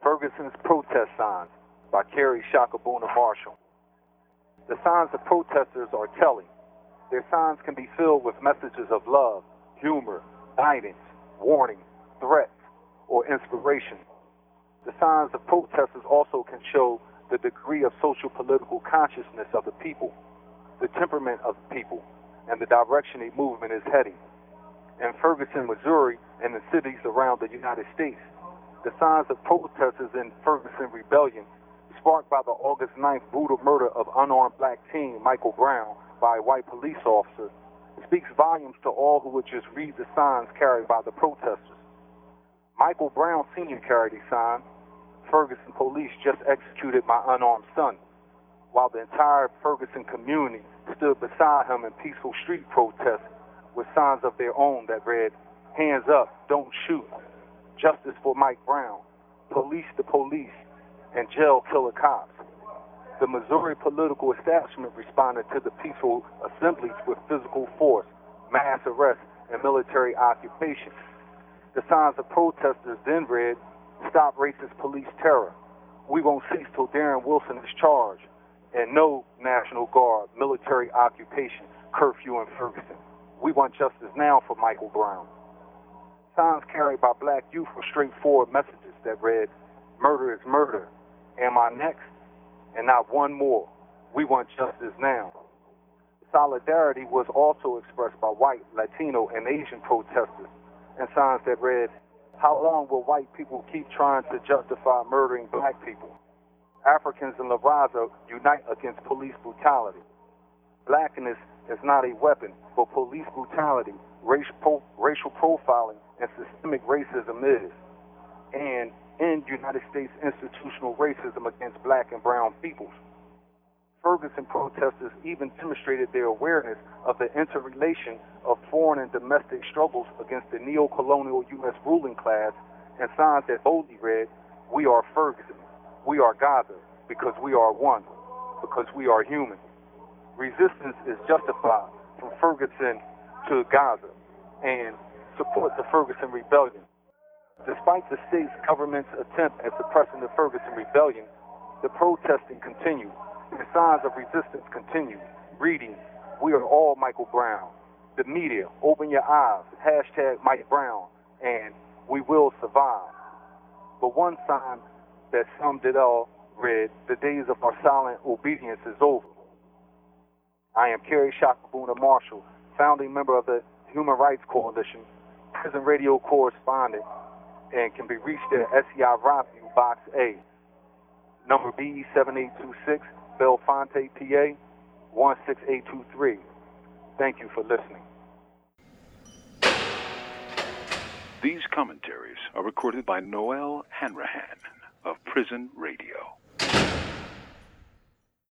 Ferguson's Protest Signs by Carrie Shakabuna Marshall. The signs of protesters are telling. Their signs can be filled with messages of love, humor, guidance, warning, threats, or inspiration. The signs of protesters also can show the degree of social political consciousness of the people, the temperament of the people, and the direction a movement is heading. In Ferguson, Missouri, and the cities around the United States, the signs of protesters in Ferguson rebellion, sparked by the August 9th brutal murder of unarmed black teen Michael Brown by a white police officer, speaks volumes to all who would just read the signs carried by the protesters. Michael Brown Sr. carried a sign, "Ferguson police just executed my unarmed son," while the entire Ferguson community stood beside him in peaceful street protests with signs of their own that read, "Hands up, don't shoot, justice for Mike Brown, police the police, and jail killer cops." The Missouri political establishment responded to the peaceful assemblies with physical force, mass arrests, and military occupation. The signs of protesters then read, "Stop racist police terror. We won't cease till Darren Wilson is charged," and "No National Guard, military occupation, curfew in Ferguson. We want justice now for Michael Brown." Signs carried by black youth were straightforward messages that read, "Murder is murder. Am I next? And not one more. We want justice now." Solidarity was also expressed by white, Latino, and Asian protesters, and signs that read, "How long will white people keep trying to justify murdering black people? Africans in La Raza unite against police brutality. Blackness is not a weapon, but police brutality, racial profiling, and systemic racism is. And end United States institutional racism against black and brown peoples." Ferguson protesters even demonstrated their awareness of the interrelation of foreign and domestic struggles against the neo-colonial U.S. ruling class, and signs that boldly read, "We are Ferguson, we are Gaza, because we are one, because we are human." Resistance is justified from Ferguson to Gaza, and support the Ferguson Rebellion. Despite the state's government's attempt at suppressing the Ferguson Rebellion, the protesting continued, and signs of resistance continued, reading, "We are all Michael Brown. The media, open your eyes, hashtag Mike Brown, and we will survive." But one sign that summed it all read, "The days of our silent obedience is over." I am Carrie Shakabuna Marshall, founding member of the Human Rights Coalition, prison radio correspondent, and can be reached at SEI Rockview, Box A, number BE7826, Bellefonte, PA, 16823. Thank you for listening. These commentaries are recorded by Noel Hanrahan of Prison Radio.